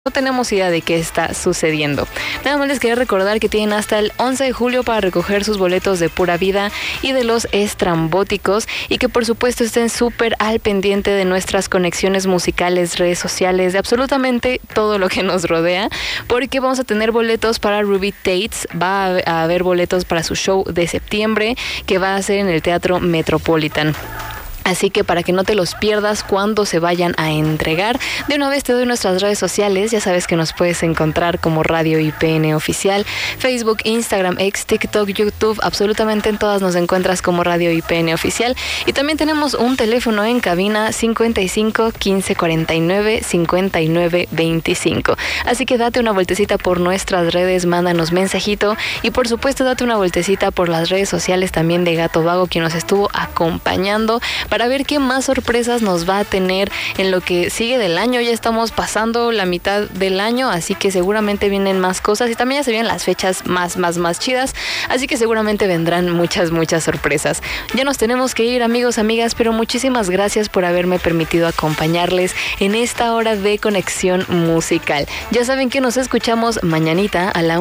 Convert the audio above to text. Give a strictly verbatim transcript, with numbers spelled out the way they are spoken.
No tenemos idea de qué está sucediendo. Nada más les quería recordar que tienen hasta el once de julio para recoger sus boletos de Pura Vida y de Los Estrambóticos, y que por supuesto estén súper al pendiente de nuestras conexiones musicales, redes sociales, de absolutamente todo lo que nos rodea, porque vamos a tener boletos para Ruby Tates, va a haber boletos para su show de septiembre que va a ser en el Teatro Metropolitan. Así que para que no te los pierdas cuando se vayan a entregar, de una vez te doy nuestras redes sociales. Ya sabes que nos puedes encontrar como Radio I P N Oficial, Facebook, Instagram, X, TikTok, YouTube, absolutamente en todas nos encuentras como Radio I P N Oficial. Y también tenemos un teléfono en cabina cincuenta y cinco, quince cuarenta y nueve, cincuenta y nueve veinticinco. Así que date una vueltecita por nuestras redes, mándanos mensajito y por supuesto date una vueltecita por las redes sociales también de Gato Vago, quien nos estuvo acompañando, para ver qué más sorpresas nos va a tener en lo que sigue del año. Ya estamos pasando la mitad del año, así que seguramente vienen más cosas y también ya se vienen las fechas más, más, más chidas, así que seguramente vendrán muchas, muchas sorpresas. Ya nos tenemos que ir, amigos, amigas, pero muchísimas gracias por haberme permitido acompañarles en esta hora de conexión musical. Ya saben que nos escuchamos mañanita a la